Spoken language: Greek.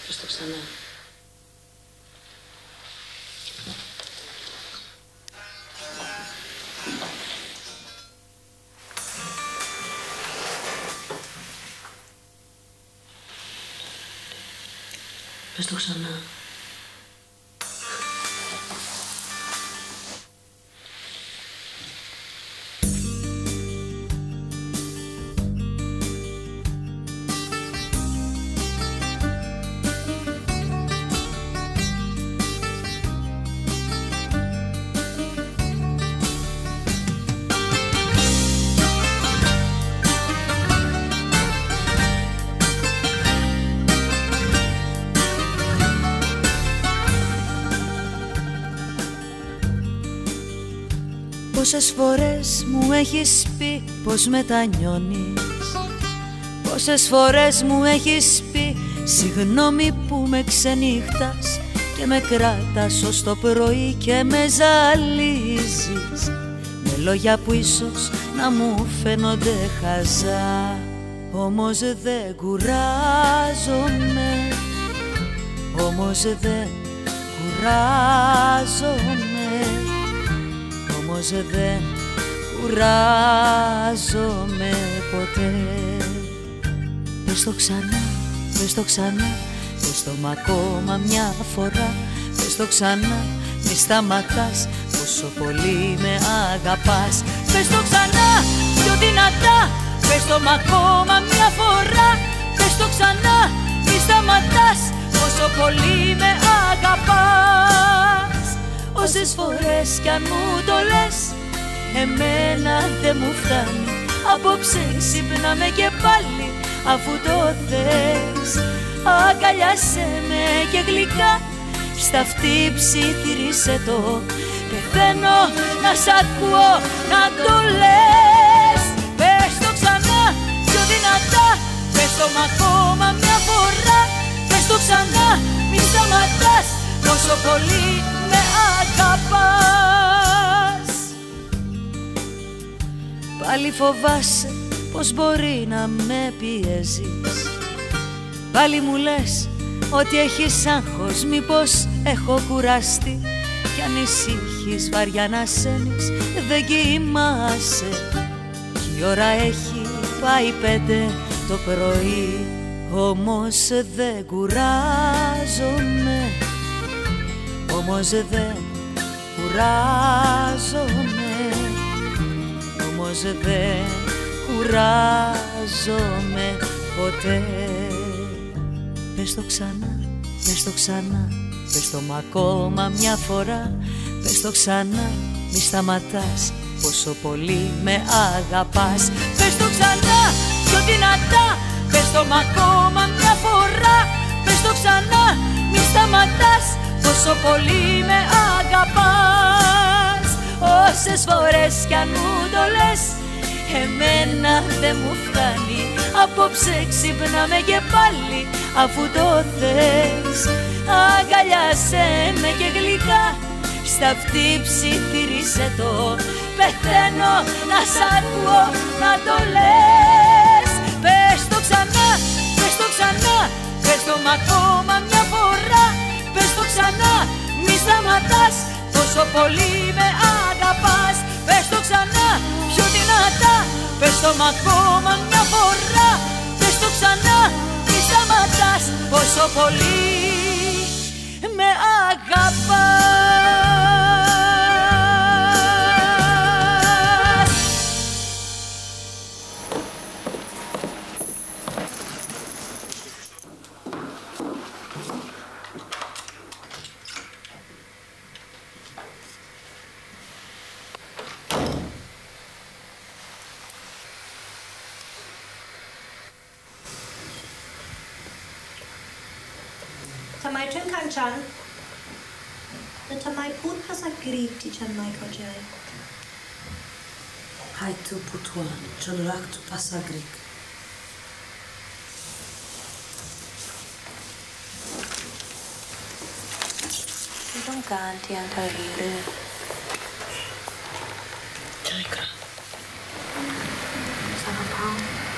Πες το ξανά. Πες το ξανά. Πόσες φορές μου έχεις πει πως μετανιώνεις, πόσες φορές μου έχεις πει συγγνώμη που με ξενύχτας και με κράτας ως το πρωί και με ζαλίζεις με λόγια που ίσως να μου φαίνονται χαζά. Όμως δεν κουράζομαι, όμως δεν κουράζομαι, όμως δεν κουράζομαι ποτέ. Πες το ξανά, πες το ξανά, πες το μ' ακόμα μια φορά. Πες το ξανά, μη σταματάς, πόσο πολύ με αγαπάς. Πες το ξανά, πιο δυνατά, πες το μ' ακόμα μια φορά. Πες το ξανά, μη σταματάς, πόσο πολύ με αγαπάς. Όσες φορές κι αν μου το λες, εμένα δεν μου φτάνει. Απόψε ξυπνάμε και πάλι, αφού το θες. Αγκαλιάσέ με και γλυκά, στα αυτή ψιθυρίσε το. Πεθαίνω να σ' ακούω να το λες. Πες το ξανά, πιο δυνατά, πες το μ' ακόμα μια φορά. Πες το ξανά, μη σταματάς, πόσο πολύ με αγαπάς. Πάλι φοβάσαι πως μπορεί να με πιέζεις. Πάλι μου λες ότι έχεις άγχος, μήπως έχω κουραστεί. Κι ανησύχεις βαριά να σένεις, δεν κοιμάσαι. Κι η ώρα έχει πάει 5 το πρωί. Όμως δεν κουράζομαι, όμως δεν κουράζομαι, όμως δεν κουράζομαι ποτέ. Πες το ξανά, πες το ξανά, πες το μ' ακόμα μια φορά. Πες το ξανά, μη σταματάς, πόσο πολύ με αγαπάς. Πες το ξανά, πιο δυνατά, πες το μ' ακόμα μια φορά. Πες το ξανά, μη σταματάς, πόσο πολύ με αγαπάς. Όσες φορές κι αν μου το λες, εμένα δεν μου φτάνει. Απόψε ξυπνάμε και πάλι, αφού το θες. Αγκαλιάσέ με και γλυκά, στα αυτή ψιθυρίσε το. Πεθαίνω να σ' ακούω να το λες. Πες το ξανά, πες το ξανά, πες το μ' ακόμα μια φορά. Πες το ξανά, μη σταματάς, πόσο πολύ με αγαπάς. Πες το ξανά, πιο δυνατά, πες το μ' ακόμα μια φορά. Πες το ξανά, μη σταματάς, πόσο πολύ με αγαπάς. ทำไมถึงข้างฉันแต่ทำไมพูดภาษากรีกที่ฉันไม่เข้าใจ Hai tu putoan, ce-l rac tu pasa grec. ฉันต้องการเทียนเธออีกเรื่อง Ce-ai cra? สารพัด